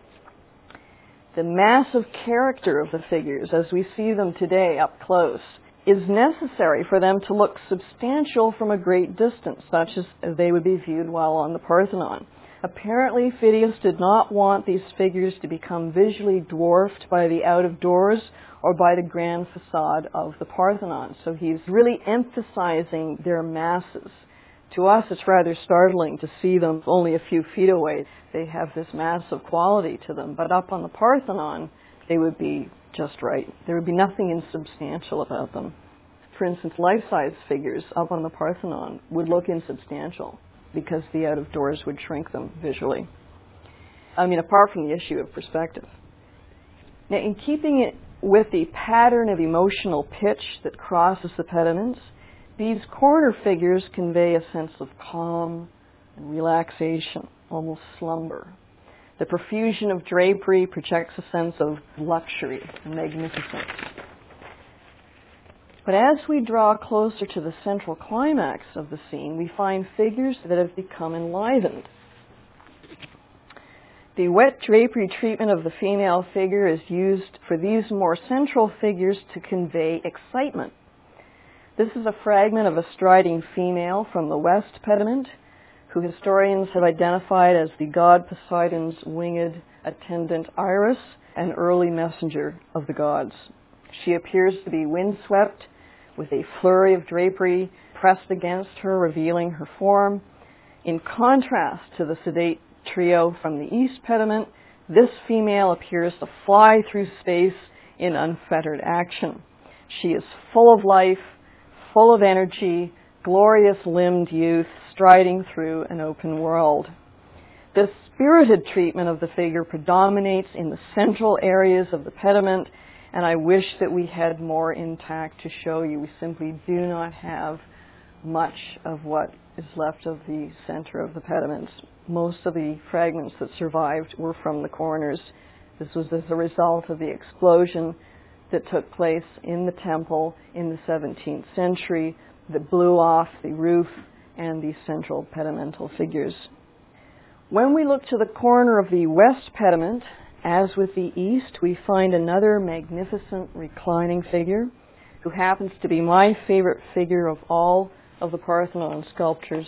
Speaker 2: The massive character of the figures, as we see them today up close, is necessary for them to look substantial from a great distance, such as they would be viewed while on the Parthenon. Apparently, Phidias did not want these figures to become visually dwarfed by the out-of-doors or by the grand facade of the Parthenon. So he's really emphasizing their masses. To us, it's rather startling to see them only a few feet away. They have this massive quality to them. But up on the Parthenon, they would be just right. There would be nothing insubstantial about them. For instance, life-size figures up on the Parthenon would look insubstantial because the out-of-doors would shrink them visually. Apart from the issue of perspective. Now, in keeping it with the pattern of emotional pitch that crosses the pediments, these corner figures convey a sense of calm and relaxation, almost slumber. The profusion of drapery projects a sense of luxury and magnificence. But as we draw closer to the central climax of the scene, we find figures that have become enlivened. The wet drapery treatment of the female figure is used for these more central figures to convey excitement. This is a fragment of a striding female from the west pediment, who historians have identified as the god Poseidon's winged attendant Iris, an early messenger of the gods. She appears to be windswept, with a flurry of drapery pressed against her, revealing her form. In contrast to the sedate trio from the east pediment, this female appears to fly through space in unfettered action. She is full of life, full of energy, glorious-limbed youth striding through an open world. This spirited treatment of the figure predominates in the central areas of the pediment, and I wish that we had more intact to show you. We simply do not have much of what is left of the center of the pediments. Most of the fragments that survived were from the corners. This was as a result of the explosion that took place in the temple in the 17th century that blew off the roof and the central pedimental figures. When we look to the corner of the west pediment, as with the east, we find another magnificent reclining figure who happens to be my favorite figure of all of the Parthenon sculptures.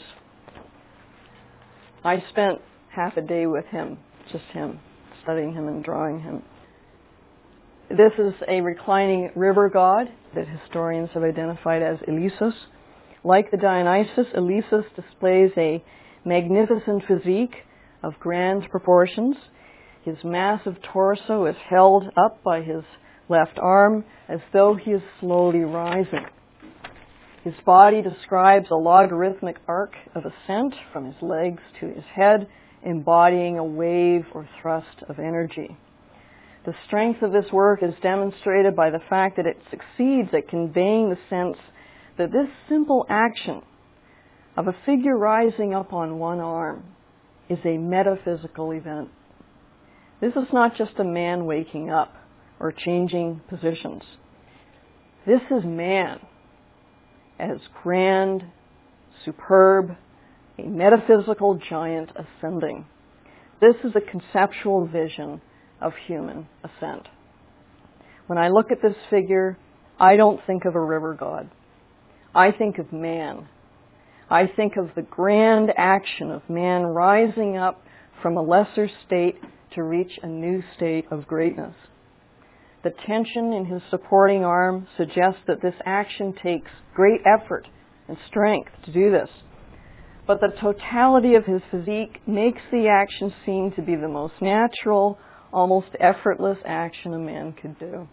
Speaker 2: I spent half a day with him, just him, studying him and drawing him. This is a reclining river god that historians have identified as Ilissus. Like the Dionysus, Ilissus displays a magnificent physique of grand proportions. His massive torso is held up by his left arm as though he is slowly rising. His body describes a logarithmic arc of ascent from his legs to his head, embodying a wave or thrust of energy. The strength of this work is demonstrated by the fact that it succeeds at conveying the sense that this simple action of a figure rising up on one arm is a metaphysical event. This is not just a man waking up or changing positions. This is man, as grand, superb, a metaphysical giant ascending. This is a conceptual vision of human ascent. When I look at this figure, I don't think of a river god. I think of man. I think of the grand action of man rising up from a lesser state to reach a new state of greatness. The tension in his supporting arm suggests that this action takes great effort and strength to do this. But the totality of his physique makes the action seem to be the most natural, almost effortless action a man could do.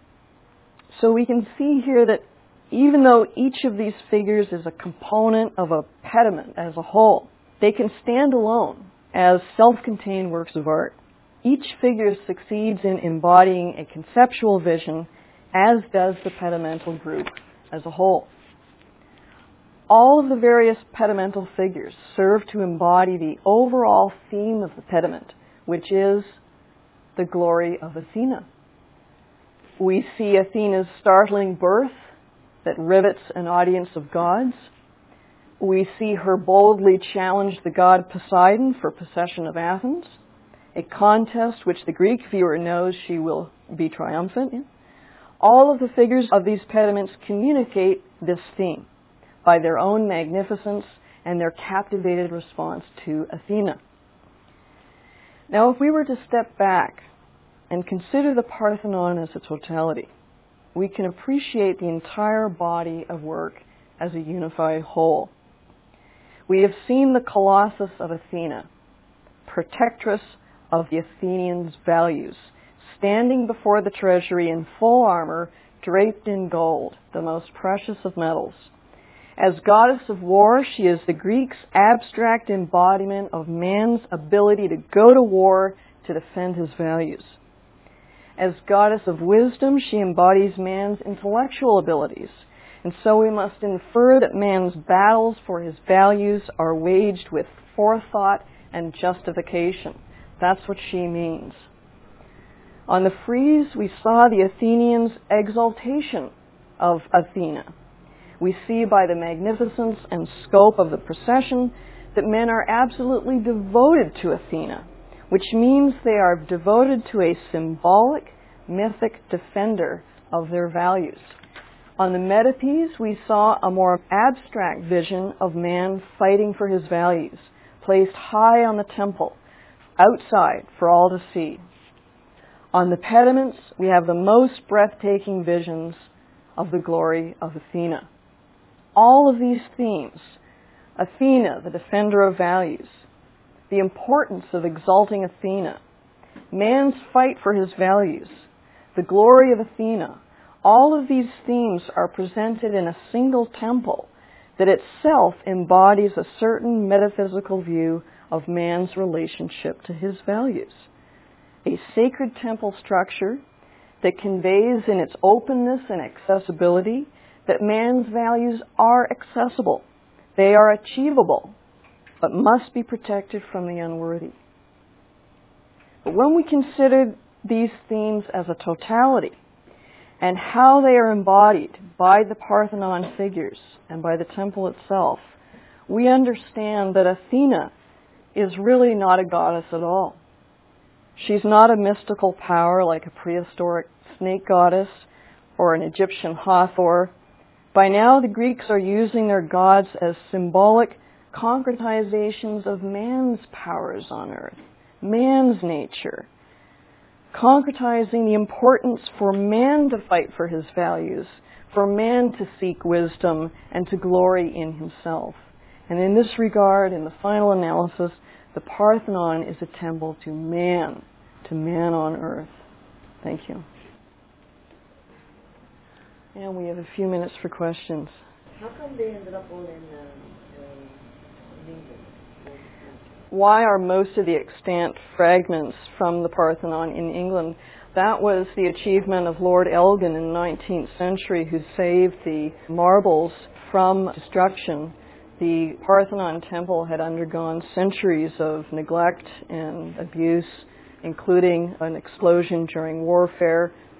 Speaker 2: So we can see here that even though each of these figures is a component of a pediment as a whole, they can stand alone as self-contained works of art. Each figure succeeds in embodying a conceptual vision, as does the pedimental group as a whole. All of the various pedimental figures serve to embody the overall theme of the pediment, which is the glory of Athena. We see Athena's startling birth that rivets an audience of gods. We see her boldly challenge the god Poseidon for possession of Athens, a contest which the Greek viewer knows she will be triumphant in. All of the figures of these pediments communicate this theme by their own magnificence and their captivated response to Athena. Now, if we were to step back and consider the Parthenon as a totality, we can appreciate the entire body of work as a unified whole. We have seen the Colossus of Athena, protectress of the Athenians' values, standing before the treasury in full armor, draped in gold, the most precious of metals. As goddess of war, she is the Greeks' abstract embodiment of man's ability to go to war to defend his values. As goddess of wisdom, she embodies man's intellectual abilities, and so we must infer that man's battles for his values are waged with forethought and justification. That's what she means. On the frieze, we saw the Athenians' exaltation of Athena. We see by the magnificence and scope of the procession that men are absolutely devoted to Athena, which means they are devoted to a symbolic, mythic defender of their values. On the metopes, we saw a more abstract vision of man fighting for his values, placed high on the temple, outside for all to see. On the pediments, we have the most breathtaking visions of the glory of Athena. All of these themes, Athena, the defender of values, the importance of exalting Athena, man's fight for his values, the glory of Athena, all of these themes are presented in a single temple that itself embodies a certain metaphysical view of man's relationship to his values. A sacred temple structure that conveys in its openness and accessibility that man's values are accessible, they are achievable, but must be protected from the unworthy. But when we consider these themes as a totality and how they are embodied by the Parthenon figures and by the temple itself, we understand that Athena is really not a goddess at all. She's not a mystical power like a prehistoric snake goddess or an Egyptian Hathor. By now, the Greeks are using their gods as symbolic concretizations of man's powers on earth, man's nature, concretizing the importance for man to fight for his values, for man to seek wisdom and to glory in himself. And in this regard, in the final analysis, the Parthenon is a temple to man on earth. Thank you. And we have a few minutes for questions.
Speaker 3: How come they ended up all in England?
Speaker 2: Why are most of the extant fragments from the Parthenon in England? That was the achievement of Lord Elgin in the 19th century, who saved the marbles from destruction. The Parthenon temple had undergone centuries of neglect and abuse, including an explosion during warfare.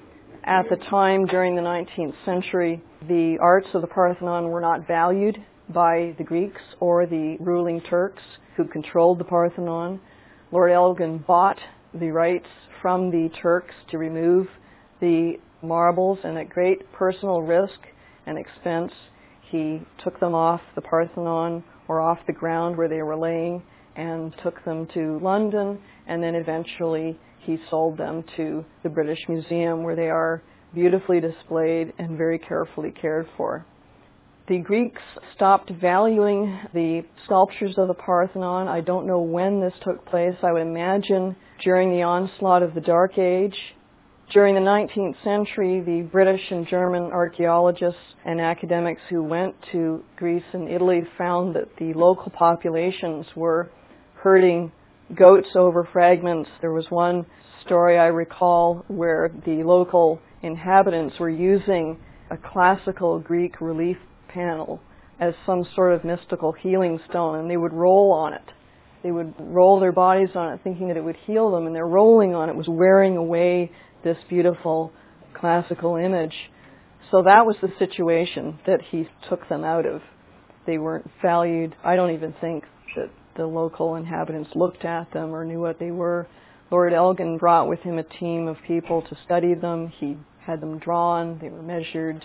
Speaker 2: At the time, during the 19th century, the arts of the Parthenon were not valued by the Greeks or the ruling Turks who controlled the Parthenon. Lord Elgin bought the rights from the Turks to remove the marbles, and at great personal risk and expense, he took them off the Parthenon or off the ground where they were laying and took them to London, and then eventually he sold them to the British Museum, where they are beautifully displayed and very carefully cared for. The Greeks stopped valuing the sculptures of the Parthenon. I don't know when this took place. I would imagine during the onslaught of the Dark Age. During the 19th century, the British and German archaeologists and academics who went to Greece and Italy found that the local populations were herding goats over fragments. There was one story I recall where the local inhabitants were using a classical Greek relief panel as some sort of mystical healing stone, and they would roll on it. They would roll their bodies on it thinking that it would heal them, and their rolling on it was wearing away this beautiful classical image. So that was the situation that he took them out of. They weren't valued. I don't even think that the local inhabitants looked at them or knew what they were. Lord Elgin brought with him a team of people to study them. He had them drawn. They were measured.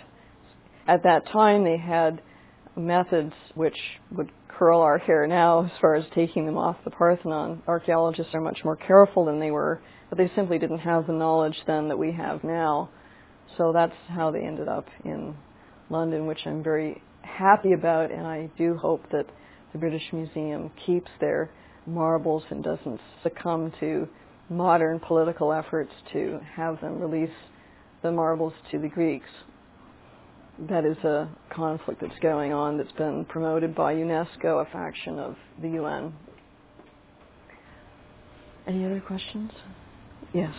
Speaker 2: At that time, they had methods which would curl our hair now as far as taking them off the Parthenon. Archaeologists are much more careful than they were, but they simply didn't have the knowledge then that we have now. So that's how they ended up in London, which I'm very happy about, and I do hope that the British Museum keeps their marbles and doesn't succumb to modern political efforts to have them release the marbles to the Greeks. That is a conflict that's going on that's been promoted by UNESCO, a faction of the UN. Any other questions? Yes.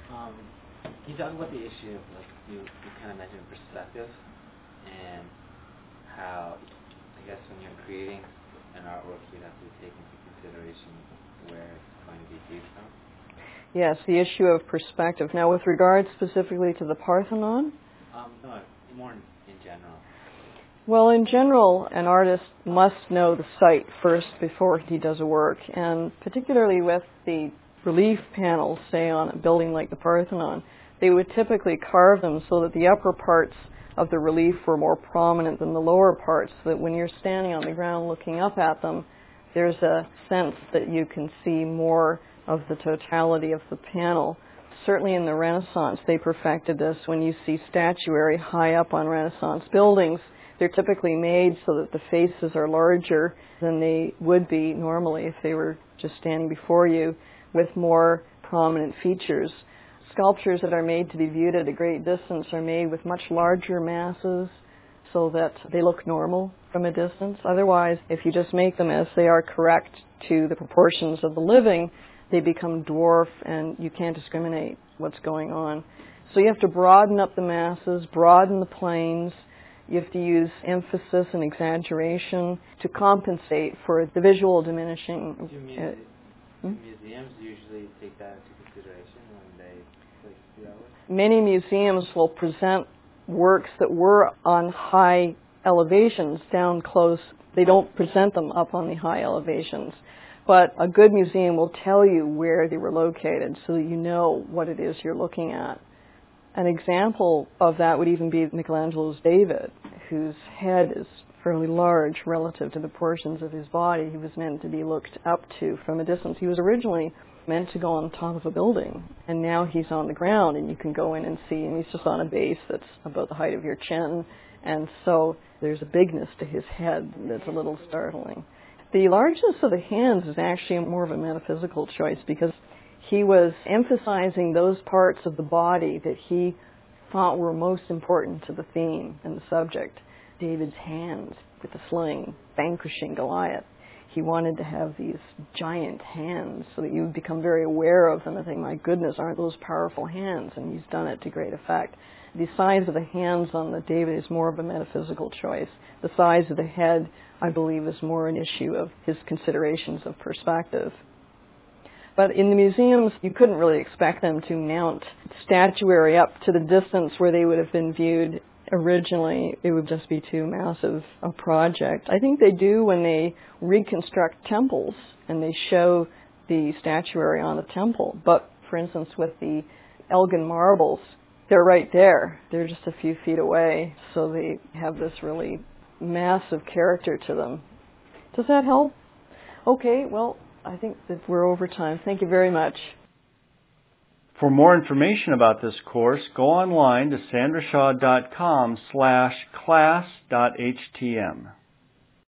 Speaker 4: Can you talk about the issue of, like, you kind of mentioned perspective, and how, I guess, when you're creating an artwork, you have to take into consideration where it's going to be viewed from?
Speaker 2: Yes, the issue of perspective. Now, with regard specifically to the Parthenon?
Speaker 4: No, more in general.
Speaker 2: Well, in general, an artist must know the site first before he does a work, and particularly with the relief panels, say, on a building like the Parthenon, they would typically carve them so that the upper parts of the relief were more prominent than the lower parts, so that when you're standing on the ground looking up at them, there's a sense that you can see more of the totality of the panel. Certainly in the Renaissance, they perfected this. When you see statuary high up on Renaissance buildings, they're typically made so that the faces are larger than they would be normally if they were just standing before you, with more prominent features. Sculptures that are made to be viewed at a great distance are made with much larger masses so that they look normal from a distance. Otherwise, if you just make them as they are correct to the proportions of the living, they become dwarf and you can't discriminate what's going on. So you have to broaden up the masses, broaden the planes. You have to use emphasis and exaggeration to compensate for the visual diminishing.
Speaker 4: Do museums usually take that into consideration when they place the artwork?
Speaker 2: Many museums will present works that were on high elevations down close. They don't present them up on the high elevations. But a good museum will tell you where they were located so that you know what it is you're looking at. An example of that would even be Michelangelo's David, whose head is fairly large relative to the portions of his body. He was meant to be looked up to from a distance. He was originally meant to go on top of a building, and now he's on the ground, and you can go in and see him. He's just on a base that's about the height of your chin, and so there's a bigness to his head that's a little startling. The largeness of the hands is actually more of a metaphysical choice, because he was emphasizing those parts of the body that he thought were most important to the theme and the subject. David's hands with the sling, vanquishing Goliath. He wanted to have these giant hands so that you would become very aware of them and think, my goodness, aren't those powerful hands? And he's done it to great effect. The size of the hands on the David is more of a metaphysical choice. The size of the head, I believe, is more an issue of his considerations of perspective. But in the museums, you couldn't really expect them to mount statuary up to the distance where they would have been viewed originally. It would just be too massive a project. I think they do when they reconstruct temples and they show the statuary on the temple. But, for instance, with the Elgin marbles, they're right there. They're just a few feet away, so they have this really massive character to them. Does that help? Okay, well, I think that we're over time. Thank you very much.
Speaker 1: For more information about this course, go online to sandrashaw.com/class.htm.